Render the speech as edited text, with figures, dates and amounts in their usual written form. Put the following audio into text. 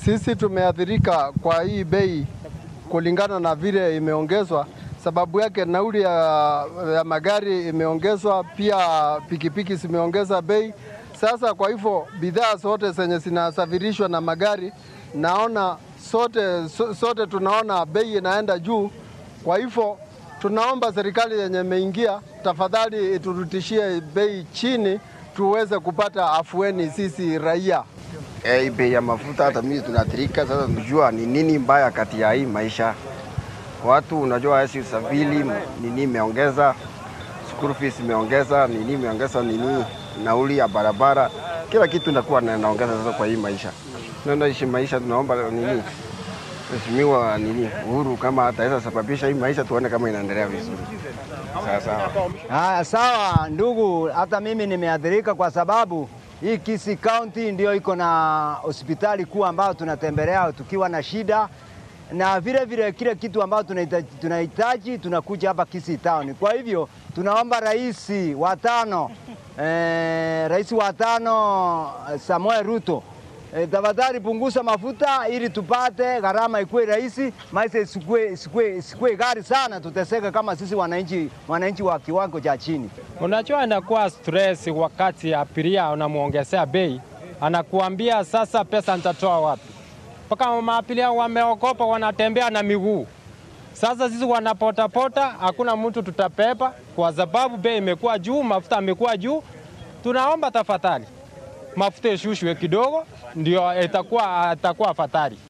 Sisi tumeathirika kwa hii bei kulingana na vile imeongezwa. Sababu yake nauli ya magari imeongezwa, pia pikipiki zimeongeza bei. Sasa kwa hivyo bidhaa zote zenye zinasafirishwa na magari, naona sote tunaona bei inaenda juu. Kwa hivyo tunaomba serikali yenye imeingia tafadhali iturudishie bei chini tuweze kupata afueni sisi raia. Bei ya mafuta hata mimi tunaathirika. Sasa tunajua ni nini mbaya kati ya hii maisha. Watu unajua hasi usafiri nini imeongeza, school fees imeongeza, nini imeongeza, nini nauli ya barabara, kila kitu inakuwa inaongeza sasa kwa hii maisha. Tunaishi maisha, tunaomba nini Mheshimiwa Uhuru kama ataweza sababisha hii maisha tuone kama inaendelea vizuri. Sawa ndugu, hata mimi nimeathirika kwa sababu hii Kisii County ndio iko na hospitali kuu ambayo tunatembelea tukiwa na shida, na vile kile kitu ambayo tunahitaji tunakuja hapa Kisii Town. Kwa hivyo tunaomba rais wa tano Samuel Ruto, tafadhali punguza mafuta ili tupate gharama ikuwe rahisi, maisha isikue gari sana, tuteseka kama sisi wananchi wa kiwango cha chini. Unajua inakuwa stress wakati abiria unamuongezea bei, anakuambia sasa pesa nitatoa wapi? Paka maabiria wameogopa, wanatembea na miguu. Sasa sisi wanapota, hakuna mtu tutapepa kwa sababu bei imekuwa juu, mafuta imekuwa juu. Tunaomba tafadhali mafuta ishushwe kidogo ndio itakuwa afadhali.